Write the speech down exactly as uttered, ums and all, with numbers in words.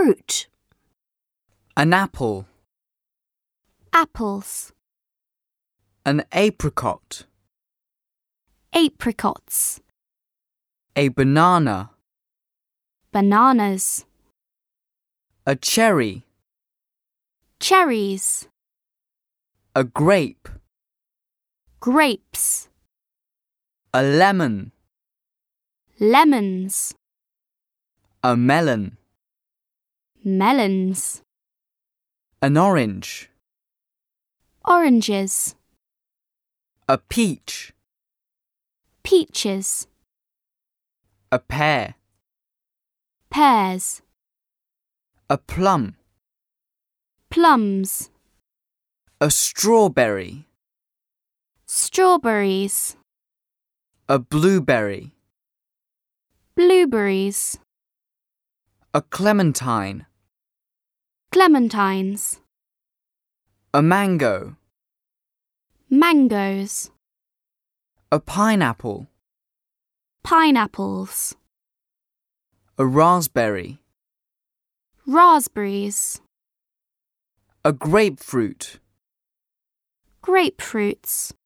fruit. An apple. Apples. An apricot. Apricots. A banana. Bananas. A cherry. Cherries. A grape. Grapes. A lemon. Lemons. A melon. Melons. An orange. Oranges. A peach. Peaches. A pear. Pears. A plum. Plums. A strawberry. Strawberries. A blueberry. Blueberries. A clementine. Clementines. A mango. Mangoes. A pineapple. Pineapples. A raspberry. Raspberries. A grapefruit. Grapefruits.